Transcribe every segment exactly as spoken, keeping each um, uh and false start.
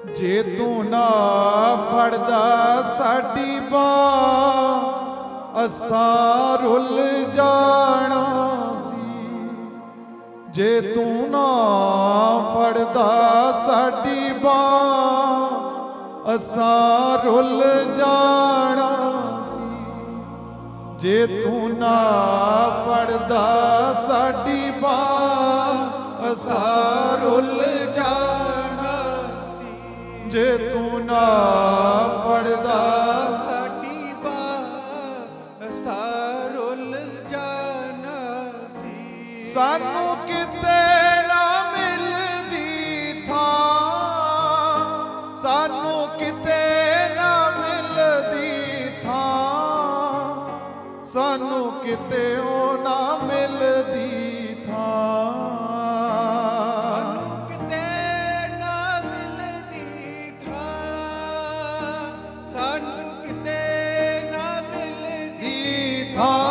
ਜੇ ਤੂੰ ਨਾ ਫੜਦਾ ਸਾਡੀ ਬਾਂਹ ਅਸਾਂ ਰੁੱਲ ਜਾਣਾ ਸੀ। ਜੇ ਤੂੰ ਨਾ ਫੜਦਾ ਸਾਡੀ ਬਾਂਹ ਅਸਾਂ ਰੁੱਲ ਜਾਣਾ ਸੀ। ਜੇ ਤੂੰ ਨਾ ਫੜਦਾ ਸਾਡੀ ਬਾਂਹ ਅਸਾਂ ਰੁੱਲ ਜਾਣਾ ਸੀ। ਜੇ ਤੂੰ ਨਾ ਫੜਦਾ ਸਾਡੀ ਬਾਂਹ ਅਸਾਂ ਰੁੱਲ ਜਾਣਾ ਸੀ। ਸਾਨੂੰ ਕਿਤੇ ਨਾ ਮਿਲਦੀ ਥਾਂ, ਸਾਨੂੰ ਕਿਤੇ ਨਾ ਮਿਲਦੀ ਥਾਂ, ਸਾਨੂੰ ਕਿਤੇ ਉਹ ਨਾ ਮਿਲਦੀ ਥਾਂ। ਸਾਨੂੰ ਕਿਤੇ ਨਾ ਮਿਲਦੀ ਥਾਂ, ਸਾਨੂੰ ਕਿਤੇ ਨਾ ਮਿਲਦੀ ਥਾਂ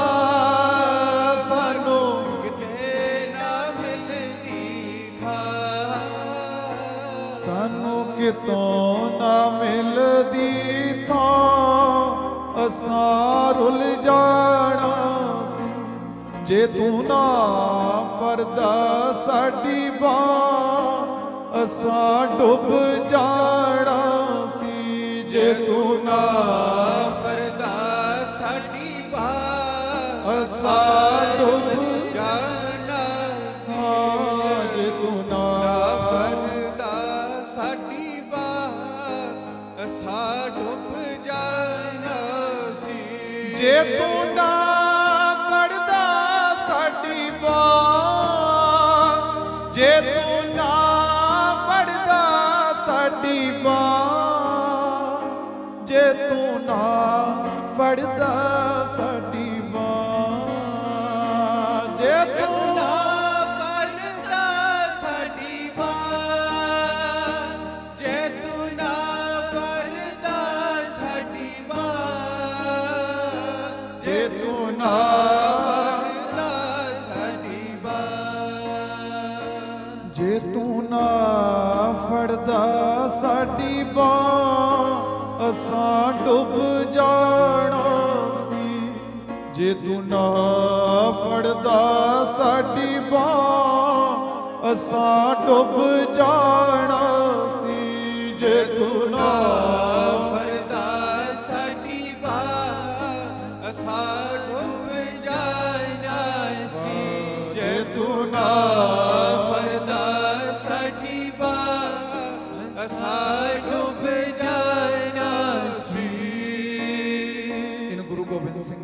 ਸਾਨੂੰ ਕਿਤੇ ਨਾ ਮਿਲਦੀ ਥਾਂ। ਸਾਨੂੰ ਕਿਤੋਂ ਨਾ ਮਿਲਦੀ ਥਾਂ ਅਸਾਂ ਰੁੱਲ ਜਾਣਾ ਸੀ। ਜੇ ਤੂੰ ਨਾ ਫੜਦਾ ਸਾਡੀ ਬਾਂਹ ਅਸਾਂ ਡੁੱਬ ਜਾਣਾ ਸੀ। ਜੇ ਤੂੰ ਨਾ ਫੜਦਾ ਸਾਡੀ ਬਾਂਹ ਅਸਾਂ ਡੁੱਬ ਜਾਣਾ ਸੀ। ਜੇ ਤੂੰ ਨਾ ਫੜਦਾ ਸਾਡੀ ਬਾਂਹ ਅਸਾਂ ਡੁੱਬ ਜਾਣਾ ਸੀ। ਜੇ ਤੂੰ ਨਾ ਫੜਦਾ ਸਾਡੀ ਬਾਂਹ, ਜੇ ਤੂੰ ਨਾ ਫੜਦਾ ਸਾਡੀ ਬਾਂਹ, ਜੇ ਤੂੰ ਨਾ ਫੜਦਾ ਸਾਡੀ ਬਾਂਹ, ਜੇ ਤੂੰ ਨਾ ਫੜਦਾ ਸਾਡੀ ਬਾਂਹ, ਜੇ ਤੂੰ ਨਾ ਫੜਦਾ ਸਾਡੀ ਬਾਂਹ, ਜੇ ਤੂੰ ਨਾ ਫੜਦਾ ਸਾਡੀ ਬਾਂਹ। ਜੇ ਤੂੰ ਨਾ ਫੜਦਾ ਸਾਡੀ ਬਾਂਹ ਅਸਾਂ ਡੁੱਬ ਜਾਣਾ ਸੀ। ਜੇ ਤੂੰ ਨਾ ਫੜਦਾ ਸਾਡੀ ਬਾਂਹ ਅਸਾਂ ਡੁੱਬ ਜਾਣਾ ਸੀ। ਜੇ ਤੂੰ ਨਾ ਫੜਦਾ ਸਾਡੀ ਬਾਂਹ ਅਸਾਂ ਡੁੱਬ ਜਾਣਾ ਸੀ। ਜੇ ਤੂੰ ਨਾ ਫੜਦਾ ਸਾਡੀ ਬਾਂਹ ਅਸਾਂ